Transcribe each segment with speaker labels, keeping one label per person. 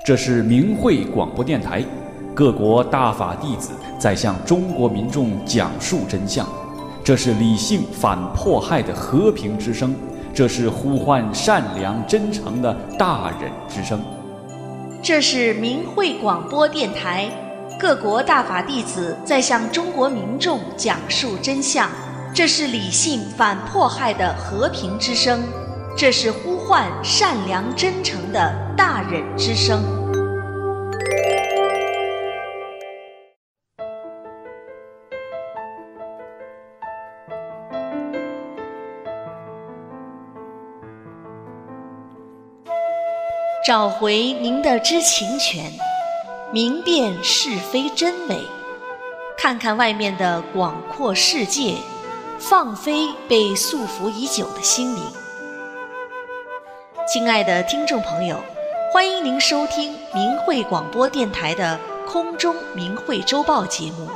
Speaker 1: 这是明慧广播电台，各国大法弟子在向中国民众讲述真相。这是理性反迫害的和平之声，这是呼唤善良真诚的大忍之声。
Speaker 2: 这是明慧广播电台，各国大法弟子在向中国民众讲述真相。这是理性反迫害的和平之声，这是呼唤善良真诚的大忍之声。找回您的知情权，明辨是非真伪，看看外面的广阔世界，放飞被束缚已久的心灵。亲爱的听众朋友，欢迎您收听明慧广播电台的空中明慧周报节目。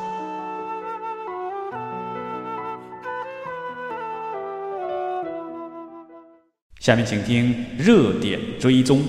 Speaker 1: 下面请听热点追踪。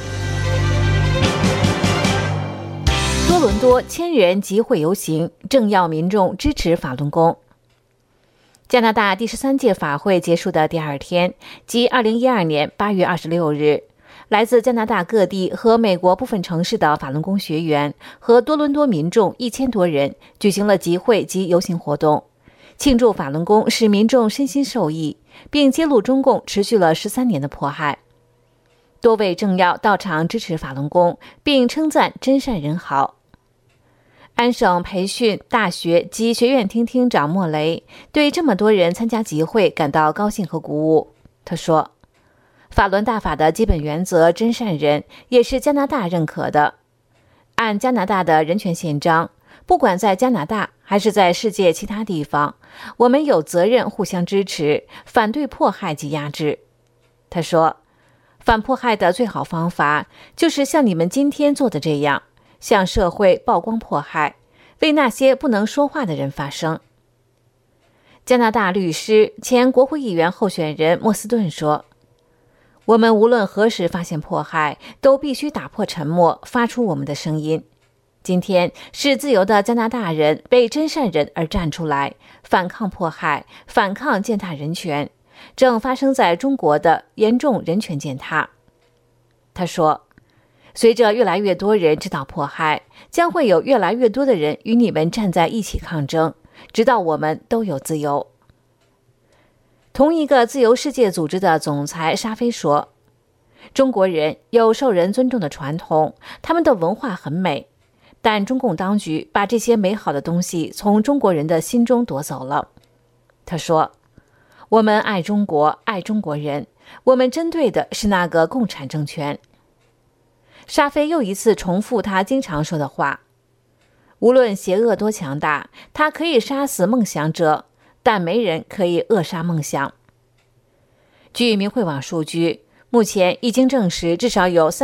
Speaker 3: 多伦多1000人集会游行，政要民众支持法轮功。加拿大第13届法会结束的第二天，即2012年8月26日，来自加拿大各地和美国部分城市的法轮功学员和多伦多民众1000多人举行了集会及游行活动，庆祝法轮功使民众身心受益，并揭露中共持续了13年的迫害。多位政要到场支持法轮功，并称赞真善人好。安省培训大学及学院厅厅长莫雷对这么多人参加集会感到高兴和鼓舞。他说，法轮大法的基本原则真善人也是加拿大认可的。按加拿大的人权宪章，不管在加拿大还是在世界其他地方，我们有责任互相支持，反对迫害及压制。他说，反迫害的最好方法就是像你们今天做的这样，向社会曝光迫害，为那些不能说话的人发声。加拿大律师、前国会议员候选人莫斯顿说，我们无论何时发现迫害，都必须打破沉默，发出我们的声音。今天是自由的加拿大人为真善人而站出来，反抗迫害，反抗践踏人权，正发生在中国的严重人权践踏。他说，随着越来越多人知道迫害，将会有越来越多的人与你们站在一起抗争，直到我们都有自由。同一个自由世界组织的总裁沙菲说，中国人有受人尊重的传统，他们的文化很美，但中共当局把这些美好的东西从中国人的心中夺走了。他说，我们爱中国，爱中国人，我们针对的是那个共产政权。沙菲又一次重复他经常说的话，无论邪恶多强大，他可以杀死梦想者，但没人可以扼杀梦想。据明慧网数据，目前已经证实至少有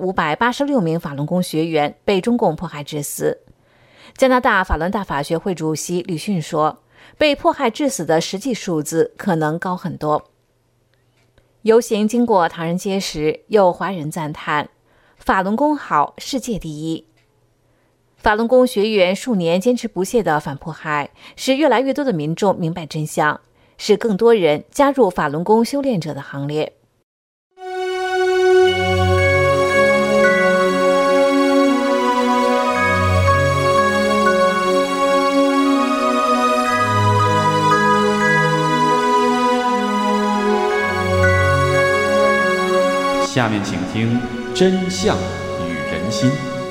Speaker 3: 3586名法轮功学员被中共迫害致死。加拿大法轮大法学会主席吕逊说，被迫害致死的实际数字可能高很多。游行经过唐人街时，有华人赞叹，法轮功好，世界第一。法轮功学员数年坚持不懈的反迫害，使越来越多的民众明白真相，使更多人加入法轮功修炼者的行列。
Speaker 1: 下面请听真相与人心。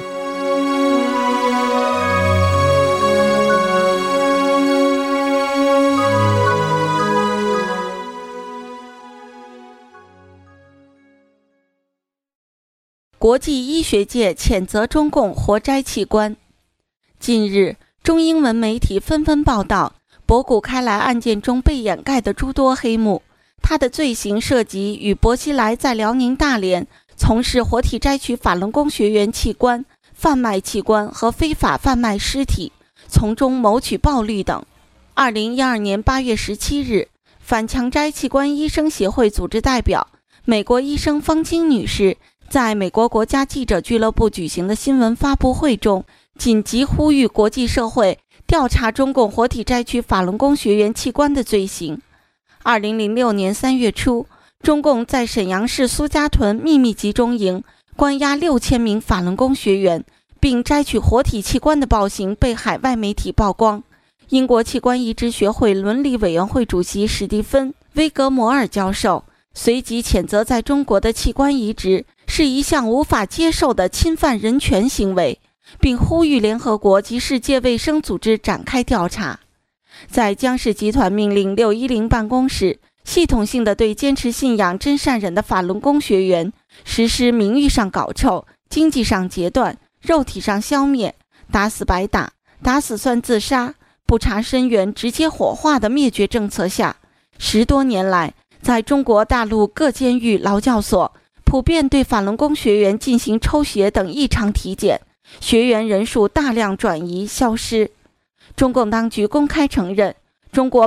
Speaker 4: 国际医学界谴责中共活摘器官。近日，中英文媒体纷纷报道博古开来案件中被掩盖的诸多黑幕。他的罪行涉及与薄熙来在辽宁大连从事活体摘取法轮功学员器官、贩卖器官和非法贩卖尸体，从中谋取暴利等。2012年8月17日，反强摘器官医生协会组织代表、美国医生方晶女士在美国国家记者俱乐部举行的新闻发布会中，紧急呼吁国际社会调查中共活体摘取法轮功学员器官的罪行。2006年3月初，中共在沈阳市苏家屯秘密集中营关押6000名法轮功学员，并摘取活体器官的暴行被海外媒体曝光。英国器官移植学会伦理委员会主席史蒂芬·威格摩尔教授随即谴责在中国的器官移植是一项无法接受的侵犯人权行为，并呼吁联合国及世界卫生组织展开调查。在江氏集团命令610办公室系统性地对坚持信仰真善忍的法轮功学员实施名誉上搞臭、经济上截断、肉体上消灭、打死白打、打死算自杀、不查身源直接火化的灭绝政策下，10多年来，在中国大陆各监狱、劳教所普遍对法轮功学员进行抽血等异常体检，学员人数大量转移消失。中共当局公开承认，中国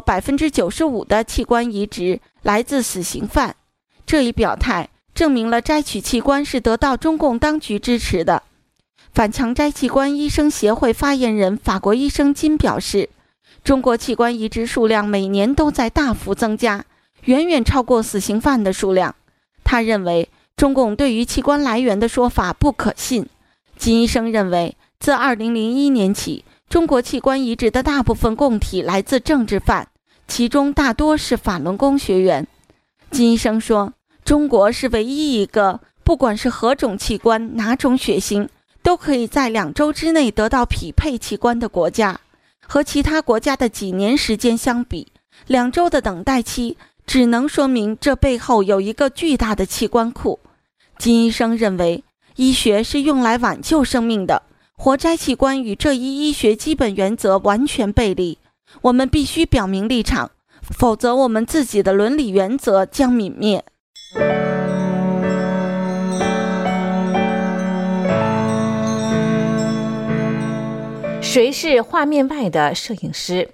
Speaker 4: 95%的器官移植来自死刑犯。这一表态证明了摘取器官是得到中共当局支持的。反强摘器官医生协会发言人法国医生金表示，中国器官移植数量每年都在大幅增加，远远超过死刑犯的数量。他认为中共对于器官来源的说法不可信。金医生认为，自2001年起，中国器官移植的大部分供体来自政治犯，其中大多是法轮功学员。金医生说，中国是唯一一个不管是何种器官、哪种血型，都可以在2周之内得到匹配器官的国家。和其他国家的几年时间相比，2周的等待期只能说明这背后有一个巨大的器官库。金医生认为，医学是用来挽救生命的，活摘器官与这一医学基本原则完全背离。我们必须表明立场，否则我们自己的伦理原则将泯灭。
Speaker 3: 谁是画面外的摄影师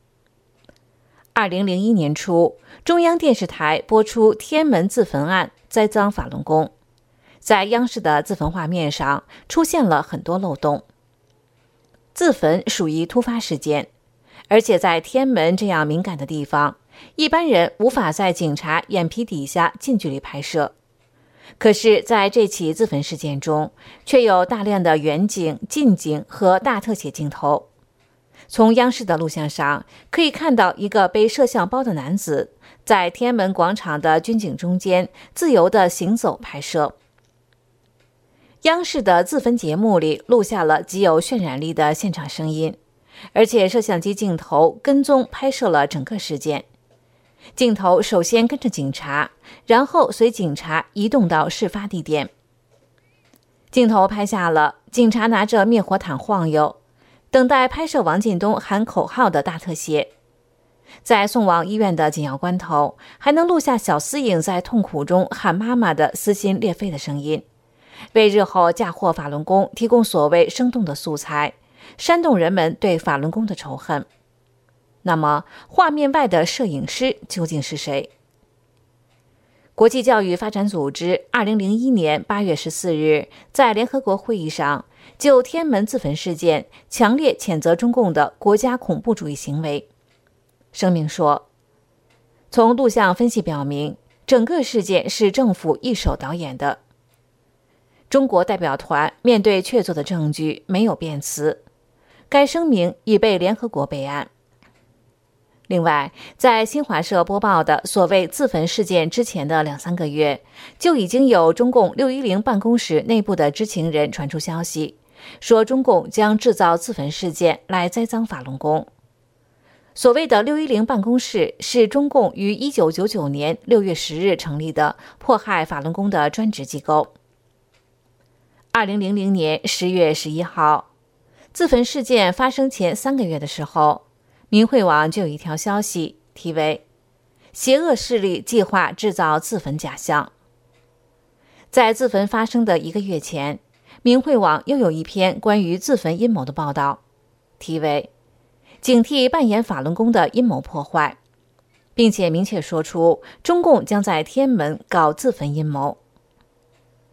Speaker 3: ？2001年初，中央电视台播出天安门自焚案，栽赃法轮功。在央视的自焚画面上出现了很多漏洞。自焚属于突发事件，而且在天安门这样敏感的地方，一般人无法在警察眼皮底下近距离拍摄。可是在这起自焚事件中，却有大量的远景、近景和大特写镜头。从央视的录像上可以看到一个背摄像包的男子在天安门广场的军警中间自由地行走拍摄。央视的自焚节目里录下了极有渲染力的现场声音，而且摄像机镜头跟踪拍摄了整个事件。镜头首先跟着警察，然后随警察移动到事发地点。镜头拍下了警察拿着灭火毯晃悠，等待拍摄王进东喊口号的大特写。在送往医院的紧要关头，还能录下小思颖在痛苦中喊妈妈的撕心裂肺的声音，为日后嫁祸法轮功提供所谓生动的素材，煽动人们对法轮功的仇恨。那么，画面外的摄影师究竟是谁？国际教育发展组织2001年8月14日在联合国会议上就天安门自焚事件强烈谴责中共的国家恐怖主义行为。声明说，从录像分析表明，整个事件是政府一手导演的。中国代表团面对确凿的证据没有辩词，该声明已被联合国备案。另外，在新华社播报的所谓自焚事件之前的2-3个月，就已经有中共610办公室内部的知情人传出消息，说中共将制造自焚事件来栽赃法轮功。所谓的610办公室是中共于1999年6月10日成立的迫害法轮功的专职机构。2000年10月11号，自焚事件发生前3个月的时候，明慧网就有一条消息，题为“邪恶势力计划制造自焚假象”。在自焚发生的1个月前，明慧网又有一篇关于自焚阴谋的报道，题为“警惕扮演法轮功的阴谋破坏”，并且明确说出中共将在天安门搞自焚阴谋。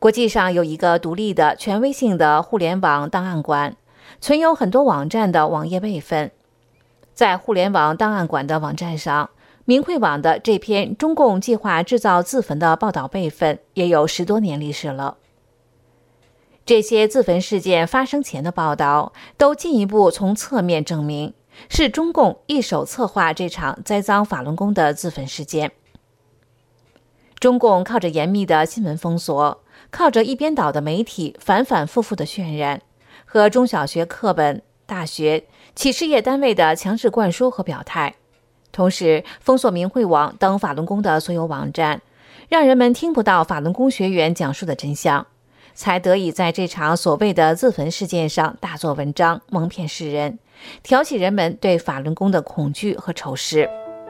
Speaker 3: 国际上有一个独立的权威性的互联网档案馆，存有很多网站的网页备份。在互联网档案馆的网站上，明慧网的这篇中共计划制造自焚的报道备份也有10多年历史了。这些自焚事件发生前的报道都进一步从侧面证明，是中共一手策划这场栽赃法轮功的自焚事件。中共靠着严密的新闻封锁，靠着一边倒的媒体反反复复的渲染，和中小学课本、大学、企事业单位的强制灌输和表态，同时封锁明慧网等法轮功的所有网站，让人们听不到法轮功学员讲述的真相，才得以在这场所谓的自焚事件上大做文章，蒙骗世人，挑起人们对法轮功的恐惧和仇视。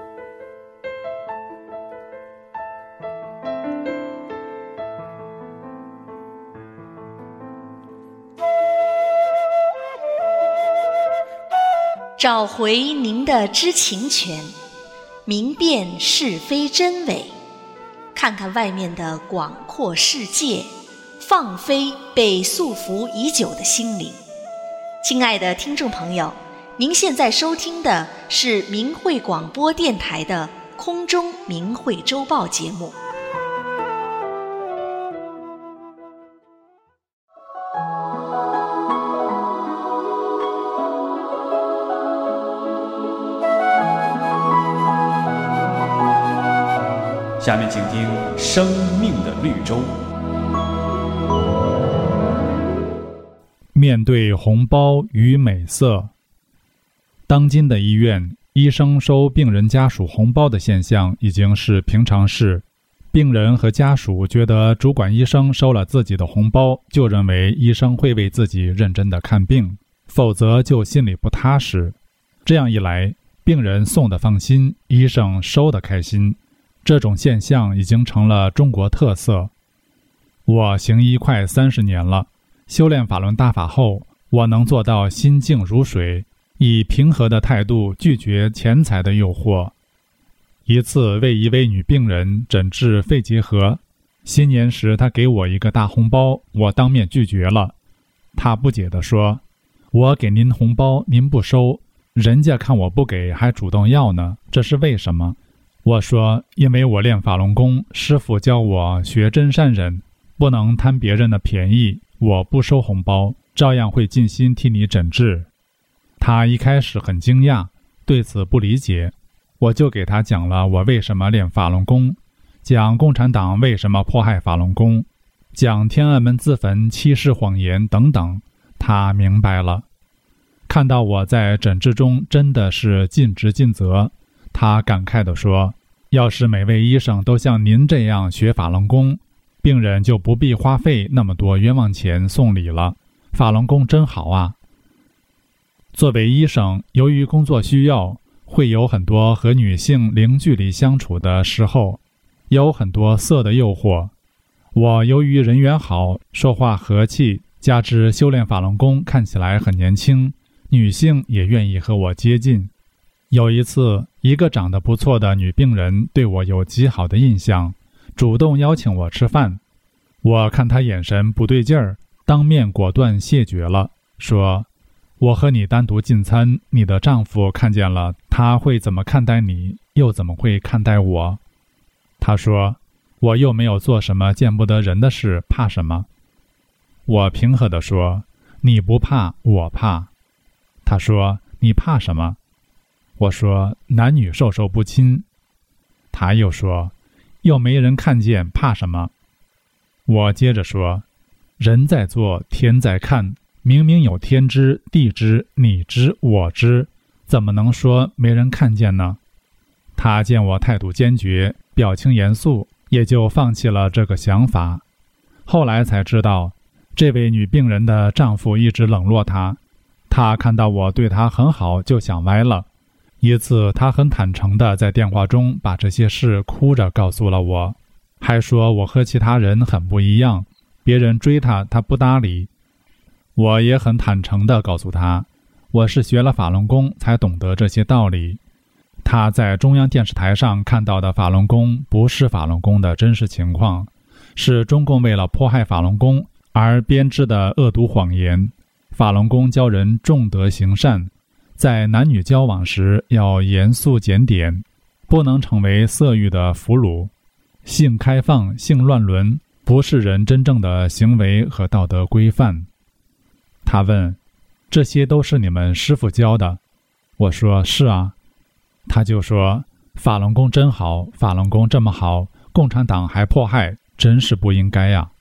Speaker 2: 找回您的知情权，明辨是非真伪，看看外面的广阔世界，放飞被束缚已久的心灵。亲爱的听众朋友，您现在收听的是明慧广播电台的空中明慧周报节目。
Speaker 1: 下面请听《生命的绿洲》。
Speaker 5: 面对红包与美色，当今的医院，医生收病人家属红包的现象已经是平常事。病人和家属觉得主管医生收了自己的红包，就认为医生会为自己认真的看病，否则就心里不踏实。这样一来，病人送的放心，医生收的开心。这种现象已经成了中国特色。我行医快30年了，修炼法轮大法后，我能做到心静如水，以平和的态度拒绝钱财的诱惑。一次为一位女病人诊治肺结核，新年时她给我一个大红包，我当面拒绝了。她不解地说：“我给您红包您不收，人家看我不给还主动要呢，这是为什么？”我说：“因为我练法轮功，师父教我学真善忍，不能贪别人的便宜，我不收红包，照样会尽心替你诊治。”他一开始很惊讶，对此不理解，我就给他讲了我为什么练法轮功，讲共产党为什么迫害法轮功，讲天安门自焚欺世谎言等等，他明白了。看到我在诊治中真的是尽职尽责，他感慨地说：“要是每位医生都像您这样学法轮功，病人就不必花费那么多冤枉钱送礼了。法轮功真好啊！”作为医生，由于工作需要，会有很多和女性零距离相处的时候，有很多色的诱惑。我由于人缘好，说话和气，加之修炼法轮功看起来很年轻，女性也愿意和我接近。有一次，一个长得不错的女病人对我有极好的印象，主动邀请我吃饭。我看她眼神不对劲儿，当面果断谢绝了，说：“我和你单独进餐，你的丈夫看见了，他会怎么看待你，又怎么会看待我？”她说：“我又没有做什么见不得人的事，怕什么？”我平和地说：“你不怕，我怕。”她说：“你怕什么？”我说：“男女授受不亲。”他又说：“又没人看见，怕什么？”我接着说：“人在做，天在看，明明有天知、地知、你知、我知，怎么能说没人看见呢？”他见我态度坚决，表情严肃，也就放弃了这个想法。后来才知道，这位女病人的丈夫一直冷落她，她看到我对她很好，就想歪了。一次，他很坦诚地在电话中把这些事哭着告诉了我，还说我和其他人很不一样，别人追他，他不搭理。我也很坦诚地告诉他，我是学了法轮功才懂得这些道理。他在中央电视台上看到的法轮功不是法轮功的真实情况， 是中共为了迫害法轮功而编织的恶毒谎言。法轮功教人重德行善，在男女交往时要严肃检点，不能成为色欲的俘虏。性开放、性乱伦不是人真正的行为和道德规范。他问，这些都是你们师父教的？我说是啊。他就说，法轮功真好，法轮功这么好，共产党还迫害，真是不应该呀。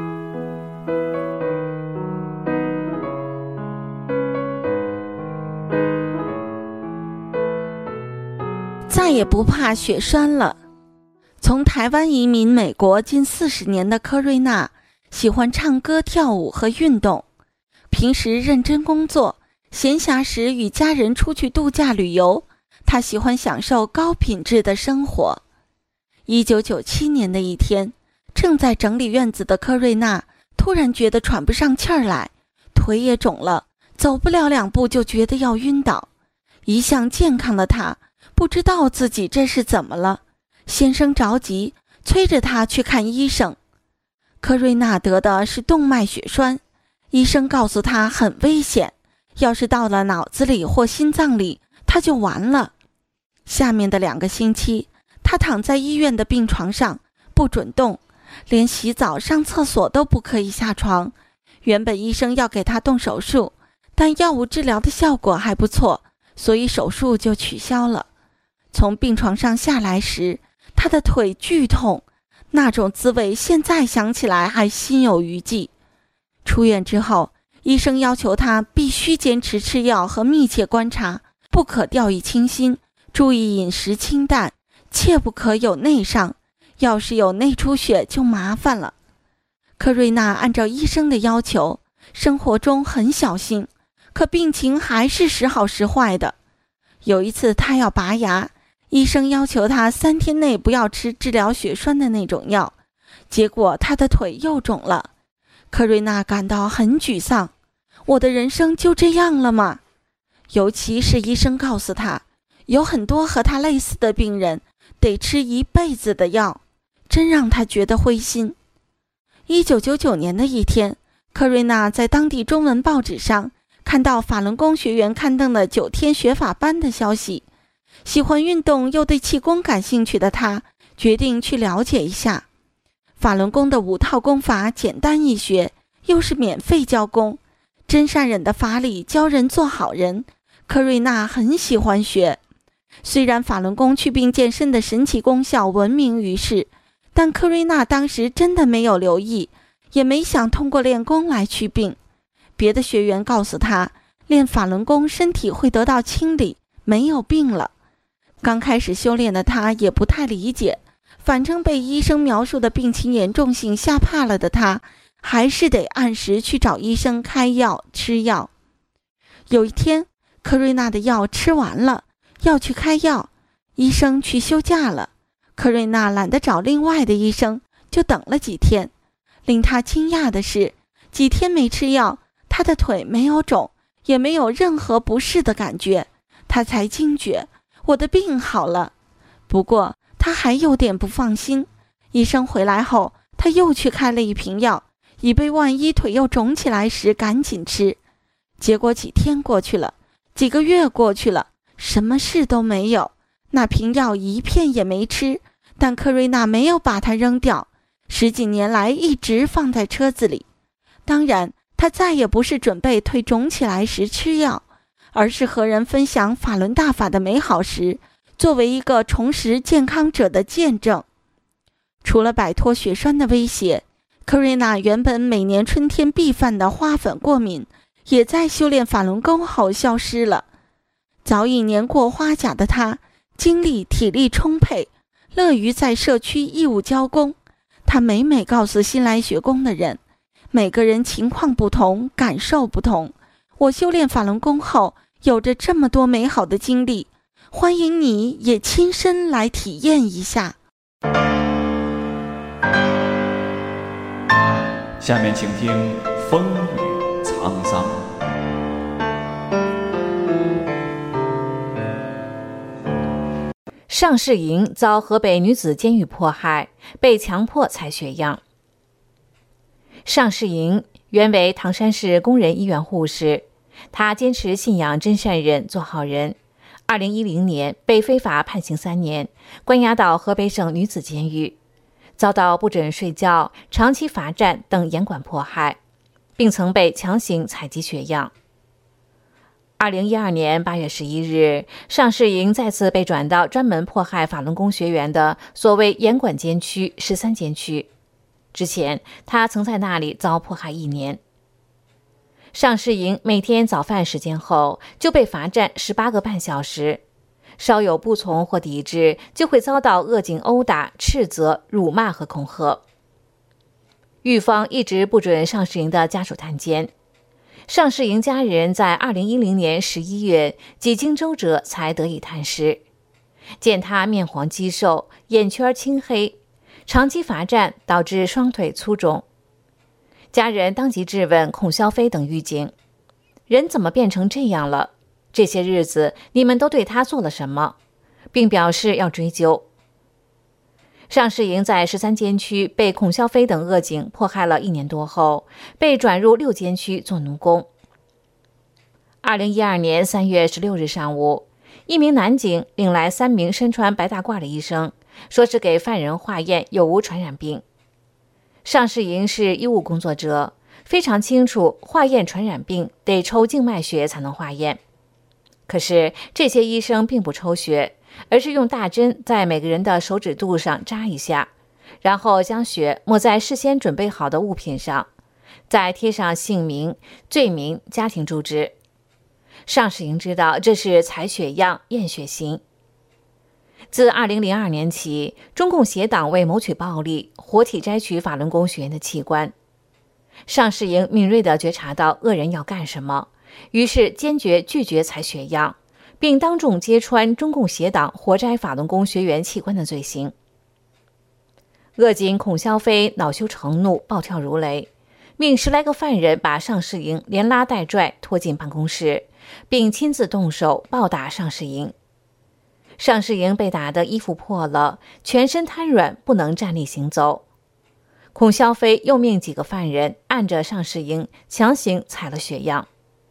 Speaker 4: 再也不怕血栓了。从台湾移民美国近40年的科瑞娜，喜欢唱歌、跳舞和运动，平时认真工作，闲暇时与家人出去度假旅游。她喜欢享受高品质的生活。1997年的一天，正在整理院子的科瑞娜突然觉得喘不上气儿来，腿也肿了，走不了2步就觉得要晕倒。一向健康的她不知道自己这是怎么了，先生着急，催着她去看医生。科瑞娜得的是动脉血栓，医生告诉她很危险，要是到了脑子里或心脏里，她就完了。下面的2个星期，她躺在医院的病床上，不准动，连洗澡、上厕所都不可以下床。原本医生要给她动手术，但药物治疗的效果还不错，所以手术就取消了。从病床上下来时，她的腿剧痛，那种滋味现在想起来还心有余悸。出院之后，医生要求她必须坚持吃药和密切观察，不可掉以轻心，注意饮食清淡，切不可有内伤，要是有内出血就麻烦了。科瑞娜按照医生的要求，生活中很小心，可病情还是时好时坏的。有一次她要拔牙，医生要求她3天内不要吃治疗血栓的那种药，结果她的腿又肿了。科瑞娜感到很沮丧，我的人生就这样了吗？尤其是医生告诉她，有很多和她类似的病人得吃一辈子的药，真让她觉得灰心。1999年的一天，科瑞娜在当地中文报纸上看到法轮功学员刊登的9天学法班的消息，喜欢运动又对气功感兴趣的她决定去了解一下。法轮功的5套功法简单易学，又是免费教功，真善忍的法理教人做好人，科瑞娜很喜欢学。虽然法轮功祛病健身的神奇功效闻名于世，但科瑞娜当时真的没有留意，也没想通过练功来祛病。别的学员告诉她，练法轮功身体会得到清理，没有病了。刚开始修炼的她也不太理解，反正被医生描述的病情严重性吓怕了的她，还是得按时去找医生开药吃药。有一天，科瑞娜的药吃完了，要去开药，医生去休假了，科瑞娜懒得找另外的医生，就等了几天。令她惊讶的是，几天没吃药，她的腿没有肿，也没有任何不适的感觉。她才惊觉，我的病好了。不过她还有点不放心，医生回来后，她又去开了一瓶药，以备万一腿又肿起来时赶紧吃。结果几天过去了，几个月过去了，什么事都没有，那瓶药一片也没吃，但科瑞娜没有把它扔掉，10几年来一直放在车子里。当然，她再也不是准备腿肿起来时吃药，而是和人分享法轮大法的美好时，作为一个重拾健康者的见证。除了摆脱血栓的威胁，科瑞娜原本每年春天必犯的花粉过敏，也在修炼法轮功后消失了。早已年过花甲的她，精力体力充沛，乐于在社区义务教功。她每告诉新来学功的人，每个人情况不同，感受不同，我修炼法轮功后有着这么多美好的经历，欢迎你也亲身来体验一下。
Speaker 1: 下面请听风雨沧桑。
Speaker 3: 尚世莹遭河北女子监狱迫害，被强迫采血样。 尚世莹原为唐山市工人医院护士，她坚持信仰真善忍，做好人。2010年被非法判刑3年，关押到河北省女子监狱，遭到不准睡觉、长期罚站等严管迫害，并曾被强行采集血样。2012年8月11日，尚世莹再次被转到专门迫害法轮功学员的所谓严管监区13监区。之前，他曾在那里遭迫害1年。尚世莹每天早饭时间后就被罚站18个半小时，稍有不从或抵制，就会遭到恶警殴打、斥责、辱骂和恐吓。狱方一直不准尚世莹的家属探监。尚世莹家人在2010年11月几经周折才得以探视，见他面黄肌瘦，眼圈青黑，长期罚站导致双腿粗肿。家人当即质问孔霄飞等狱警：人怎么变成这样了？这些日子你们都对他做了什么？并表示要追究。尚世莹在13监区被孔霄飞等恶警迫害了1年多后，被转入6监区做奴工。2012年3月16日上午，一名男警领来3名身穿白大褂的医生，说是给犯人化验有无传染病。尚世莹是医务工作者，非常清楚化验传染病得抽静脉血才能化验。可是这些医生并不抽血，而是用大针在每个人的手指肚上扎一下，然后将血抹在事先准备好的物品上，再贴上姓名、罪名、家庭住址。尚世莹知道这是采血样验血型。自2002年起，中共邪党为谋取暴利，活体摘取法轮功学员的器官。尚世莹敏锐地觉察到恶人要干什么，于是坚决拒绝采血样，并当众揭穿中共邪党活摘法轮功学员器官的罪行。恶警孔霄飞恼羞成怒，暴跳如雷，命10来个犯人把尚世莹连拉带拽拖进办公室，并亲自动手暴打尚世莹。尚世莹被打得衣服破了，全身瘫软，不能站立行走。孔霄飞又命几个犯人按着尚世莹强行采了血样。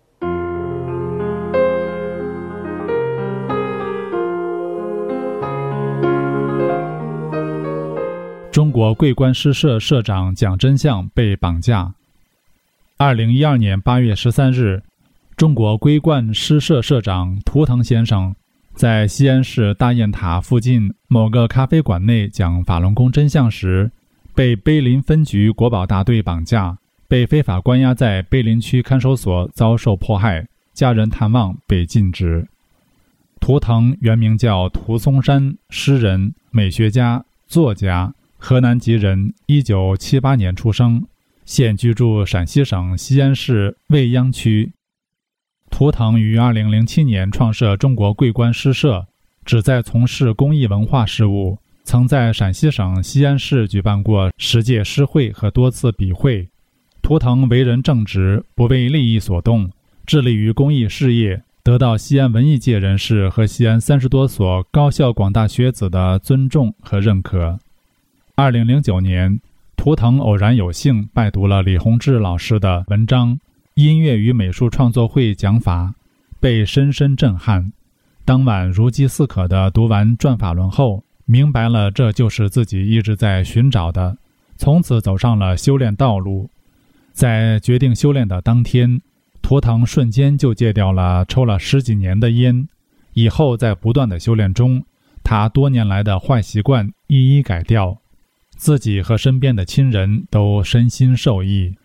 Speaker 5: 中国桂冠诗社社长蒋真相被绑架。2012年8月13日，中国桂冠诗社社长图腾先生在西安市大雁塔附近某个咖啡馆内讲法轮功真相时，被碑林分局国保大队绑架，被非法关押在碑林区看守所遭受迫害，家人探望被禁止。图腾原名叫涂松山，诗人、美学家、作家，河南籍人，1978年出生，现居住陕西省西安市未央区。图腾于2007年创设中国桂冠诗社，旨在从事公益文化事务，曾在陕西省西安市举办过10届诗会和多次笔会。图腾为人正直，不为利益所动，致力于公益事业，得到西安文艺界人士和西安30多所高校广大学子的尊重和认可。2009年，图腾偶然有幸拜读了李洪志老师的文章《音乐与美术创作会讲法》，被深深震撼。当晚如饥似渴地读完转法轮后，明白了这就是自己一直在寻找的，从此走上了修炼道路。在决定修炼的当天，图腾瞬间就戒掉了抽了10几年的烟。以后在不断的修炼中，他多年来的坏习惯一一改掉，自己和身边的亲人都身心受益。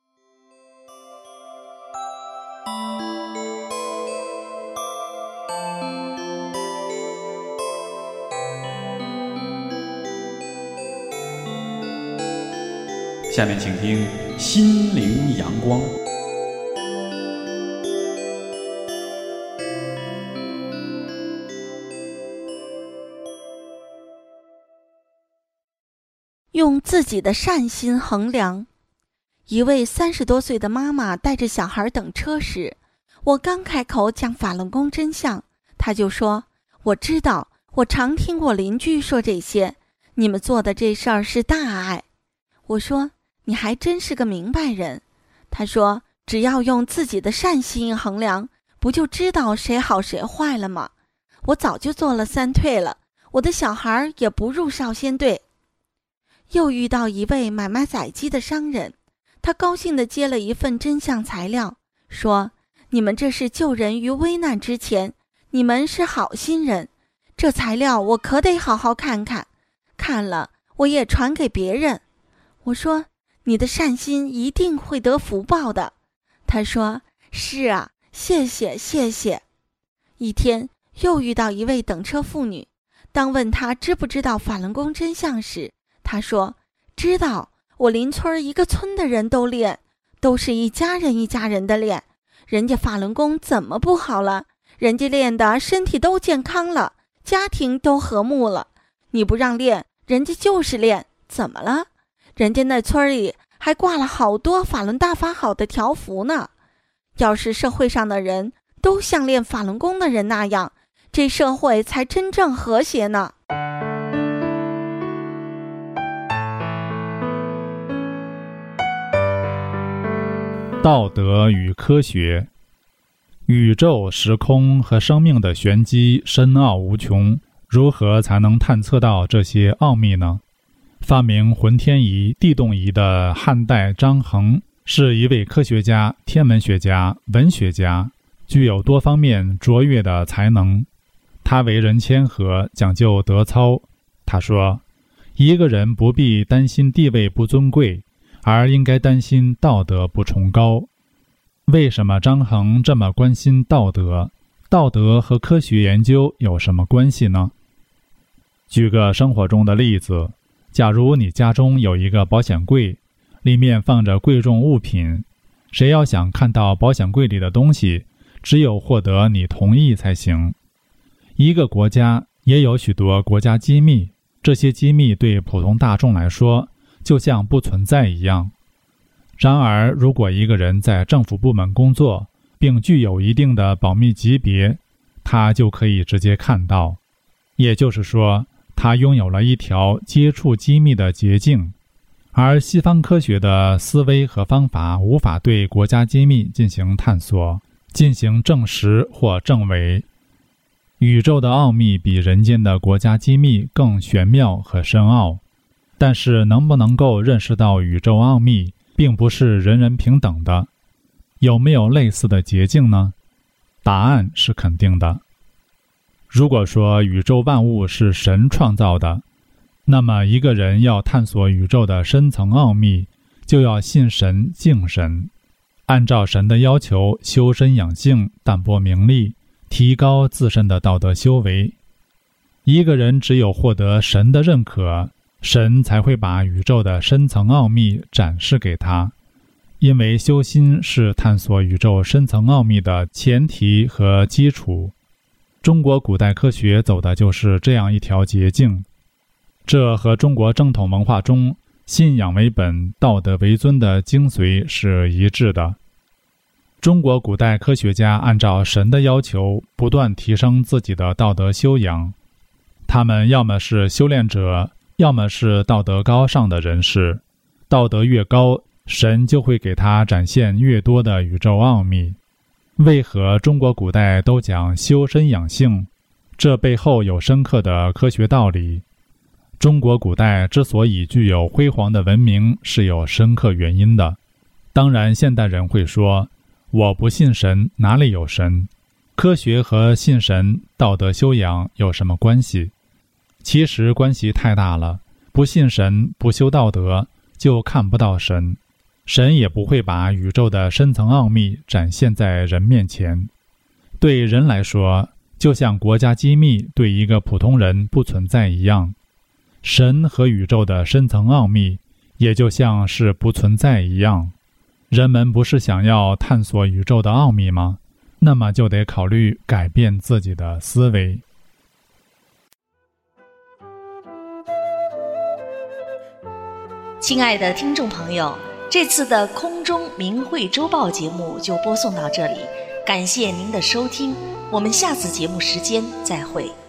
Speaker 1: 下面请听《心灵阳光》。
Speaker 4: 用自己的善心衡量。一位30多岁的妈妈带着小孩等车时，我刚开口讲法轮功真相，她就说：“我知道，我常听过邻居说这些，你们做的这事儿是大爱。”我说：“ 你还真是个明白人。他说，只要用自己的善心衡量，不就知道谁好谁坏了吗？我早就做了3退了，我的小孩也不入少先队。又遇到一位买卖宰鸡的商人，他高兴地接了一份真相材料，说，你们这是救人于危难之前，你们是好心人，这材料我可得好好看看，看了我也传给别人。我说，你的善心一定会得福报的。他说，是啊，谢谢谢谢。一天又遇到一位等车妇女，当问她知不知道法轮功真相时，她说，知道，我邻村一个村的人都练，都是一家人一家人的练，人家法轮功怎么不好了？人家练的身体都健康了，家庭都和睦了，你不让练，人家就是练，怎么了？人家那村里还挂了好多法轮大法好的条幅呢。要是社会上的人都像练法轮功的人那样，这社会才真正和谐呢。
Speaker 5: 道德与科学。宇宙、时空和生命的玄机深奥无穷，如何才能探测到这些奥秘呢？发明浑天仪、地动仪的汉代张衡是一位科学家、天文学家、文学家，具有多方面卓越的才能。他为人谦和，讲究德操。他说，一个人不必担心地位不尊贵，而应该担心道德不崇高。为什么张衡这么关心道德？道德和科学研究有什么关系呢？举个生活中的例子，假如你家中有一个保险柜，里面放着贵重物品，谁要想看到保险柜里的东西，只有获得你同意才行。一个国家也有许多国家机密，这些机密对普通大众来说，就像不存在一样。然而，如果一个人在政府部门工作，并具有一定的保密级别，他就可以直接看到。也就是说，他拥有了一条接触机密的捷径。而西方科学的思维和方法无法对国家机密进行探索，进行证实或证伪。宇宙的奥秘比人间的国家机密更玄妙和深奥，但是能不能够认识到宇宙奥秘，并不是人人平等的。有没有类似的捷径呢？答案是肯定的。如果说宇宙万物是神创造的，那么一个人要探索宇宙的深层奥秘，就要信神敬神，按照神的要求修身养性，淡泊名利，提高自身的道德修为。一个人只有获得神的认可，神才会把宇宙的深层奥秘展示给他。因为修心是探索宇宙深层奥秘的前提和基础。中国古代科学走的就是这样一条捷径，这和中国正统文化中信仰为本、道德为尊的精髓是一致的。中国古代科学家按照神的要求，不断提升自己的道德修养。他们要么是修炼者，要么是道德高尚的人士。道德越高，神就会给他展现越多的宇宙奥秘。为何中国古代都讲修身养性？这背后有深刻的科学道理。中国古代之所以具有辉煌的文明，是有深刻原因的。当然，现代人会说，我不信神，哪里有神？科学和信神、道德修养有什么关系？其实关系太大了。不信神，不修道德，就看不到神。神也不会把宇宙的深层奥秘展现在人面前。对人来说，就像国家机密对一个普通人不存在一样，神和宇宙的深层奥秘也就像是不存在一样。人们不是想要探索宇宙的奥秘吗？那么就得考虑改变自己的思维。
Speaker 2: 亲爱的听众朋友，这次的空中明慧周报节目就播送到这里，感谢您的收听，我们下次节目时间再会。